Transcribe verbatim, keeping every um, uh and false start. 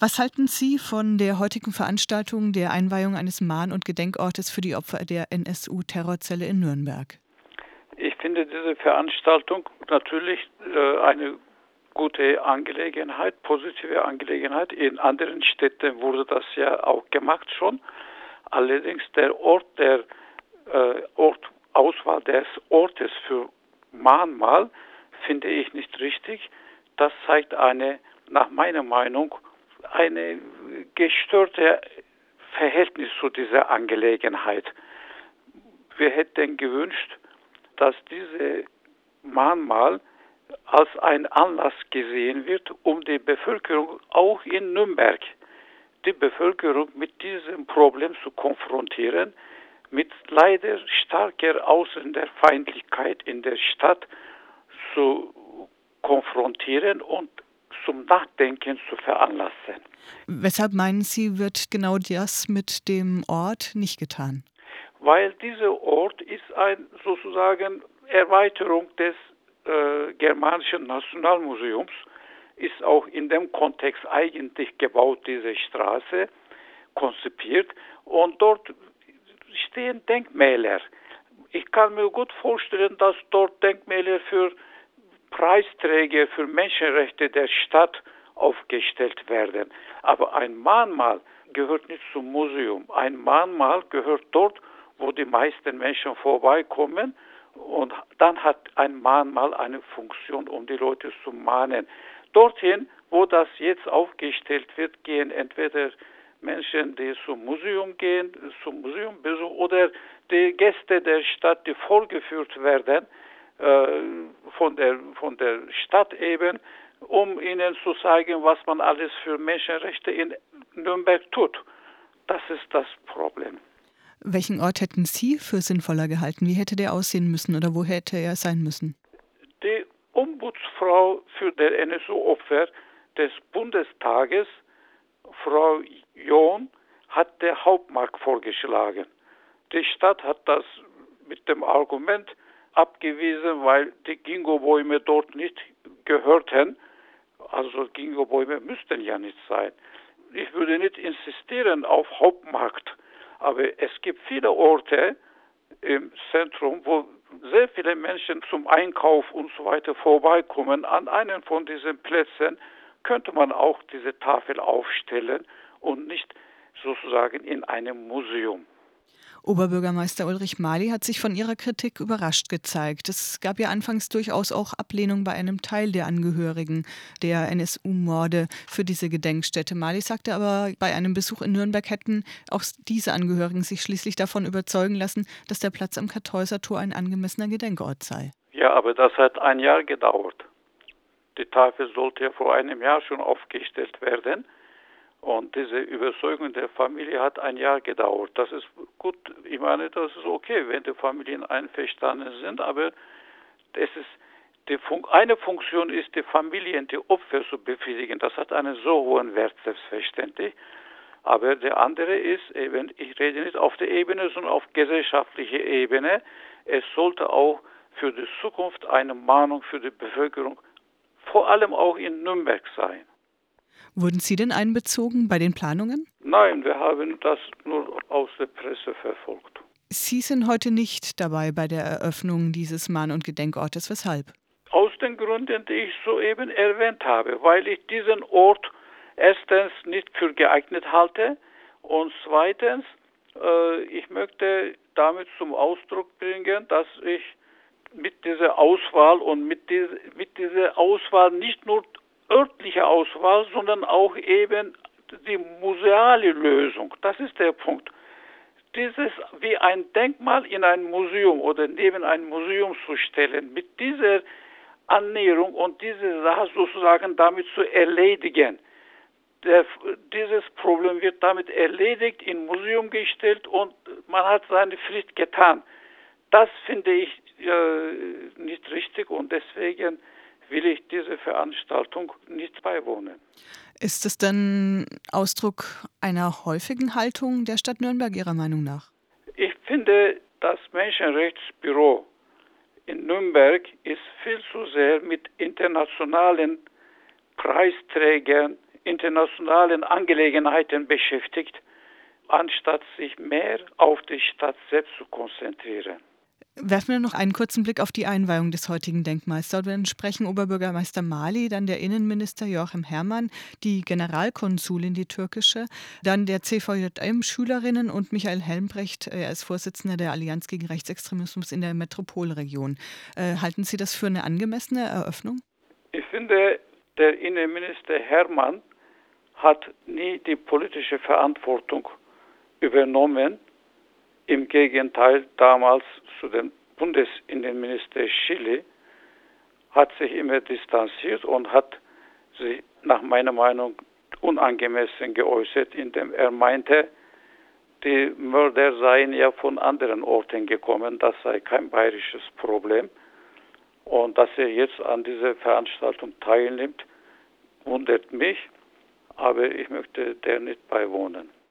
Was halten Sie von der heutigen Veranstaltung der Einweihung eines Mahn- und Gedenkortes für die Opfer der N S U-Terrorzelle in Nürnberg? Ich finde diese Veranstaltung natürlich äh, eine gute Angelegenheit, positive Angelegenheit. In anderen Städten wurde das ja auch gemacht schon. Allerdings der Ort, der äh, Ort, Auswahl des Ortes für Mahnmal finde ich nicht richtig. Das zeigt eine, nach meiner Meinung, eine gestörte Verhältnis zu dieser Angelegenheit. Wir hätten gewünscht, dass diese Mahnmal als ein Anlass gesehen wird, um die Bevölkerung auch in Nürnberg, die Bevölkerung mit diesem Problem zu konfrontieren, mit leider starker Ausländerfeindlichkeit in der Stadt zu konfrontieren und zum Nachdenken zu veranlassen. Weshalb meinen Sie, wird genau das mit dem Ort nicht getan? Weil dieser Ort ist ein sozusagen Erweiterung des äh, Germanischen Nationalmuseums, ist auch in dem Kontext eigentlich gebaut, diese Straße, konzipiert, und dort stehen Denkmäler. Ich kann mir gut vorstellen, dass dort Denkmäler für Preisträger für Menschenrechte der Stadt aufgestellt werden. Aber ein Mahnmal gehört nicht zum Museum. Ein Mahnmal gehört dort, wo die meisten Menschen vorbeikommen, und dann hat ein Mahnmal eine Funktion, um die Leute zu mahnen. Dorthin, wo das jetzt aufgestellt wird, gehen entweder Menschen, die zum Museum gehen, zum Museumbesuch, oder die Gäste der Stadt, die vorgeführt werden äh, von der, von der Stadt eben, um ihnen zu zeigen, was man alles für Menschenrechte in Nürnberg tut. Das ist das Problem. Welchen Ort hätten Sie für sinnvoller gehalten? Wie hätte der aussehen müssen oder wo hätte er sein müssen? Die Ombudsfrau für der N S U-Opfer des Bundestages, Frau John, hat der Hauptmarkt vorgeschlagen. Die Stadt hat das mit dem Argument abgewiesen, weil die Gingobäume dort nicht gehörten. Also Gingobäume müssten ja nicht sein. Ich würde nicht insistieren auf Hauptmarkt, aber es gibt viele Orte im Zentrum, wo sehr viele Menschen zum Einkauf und so weiter vorbeikommen. An einem von diesen Plätzen könnte man auch diese Tafel aufstellen und nicht sozusagen in einem Museum. Oberbürgermeister Ulrich Mali hat sich von ihrer Kritik überrascht gezeigt. Es gab ja anfangs durchaus auch Ablehnung bei einem Teil der Angehörigen der N S U-Morde für diese Gedenkstätte. Mali sagte aber, bei einem Besuch in Nürnberg hätten auch diese Angehörigen sich schließlich davon überzeugen lassen, dass der Platz am Kartäuser Tor ein angemessener Gedenkort sei. Ja, aber das hat ein Jahr gedauert. Die Tafel sollte ja vor einem Jahr schon aufgestellt werden. Und diese Überzeugung der Familie hat ein Jahr gedauert. Das ist gut, ich meine, das ist okay, wenn die Familien einverstanden sind, aber es ist die Fun- eine Funktion ist, die Familien, die Opfer zu befriedigen. Das hat einen so hohen Wert, selbstverständlich. Aber der andere ist eben, ich rede nicht auf der Ebene, sondern auf gesellschaftlicher Ebene. Es sollte auch für die Zukunft eine Mahnung für die Bevölkerung, vor allem auch in Nürnberg, sein. Wurden Sie denn einbezogen bei den Planungen? Nein, wir haben das nur aus der Presse verfolgt. Sie sind heute nicht dabei bei der Eröffnung dieses Mahn- und Gedenkortes. Weshalb? Aus den Gründen, die ich soeben erwähnt habe, weil ich diesen Ort erstens nicht für geeignet halte und zweitens, äh, ich möchte damit zum Ausdruck bringen, dass ich mit dieser Auswahl und mit, diese, mit dieser Auswahl nicht nur örtliche Auswahl, sondern auch eben die museale Lösung. Das ist der Punkt. Dieses wie ein Denkmal in ein Museum oder neben ein Museum zu stellen, mit dieser Annäherung und diese Sache sozusagen damit zu erledigen. Der, dieses Problem wird damit erledigt, in Museum gestellt und man hat seine Pflicht getan. Das finde ich äh, nicht richtig und deswegen will ich diese Veranstaltung nicht beiwohnen. Ist es denn Ausdruck einer häufigen Haltung der Stadt Nürnberg Ihrer Meinung nach? Ich finde, das Menschenrechtsbüro in Nürnberg ist viel zu sehr mit internationalen Preisträgern internationalen Angelegenheiten beschäftigt, anstatt sich mehr auf die Stadt selbst zu konzentrieren. Werfen wir noch einen kurzen Blick auf die Einweihung des heutigen Denkmals. Dort sprechen Oberbürgermeister Mali, dann der Innenminister Joachim Herrmann, die Generalkonsulin, die türkische, dann der C V J M-Schülerinnen und Michael Helmbrecht, er ist Vorsitzender der Allianz gegen Rechtsextremismus in der Metropolregion. Äh, halten Sie das für eine angemessene Eröffnung? Ich finde, der Innenminister Herrmann hat nie die politische Verantwortung übernommen. Im Gegenteil, damals zu dem Bundesinnenminister Schily hat sich immer distanziert und hat sich nach meiner Meinung unangemessen geäußert, indem er meinte, die Mörder seien ja von anderen Orten gekommen, das sei kein bayerisches Problem. Und dass er jetzt an dieser Veranstaltung teilnimmt, wundert mich, aber ich möchte der nicht beiwohnen.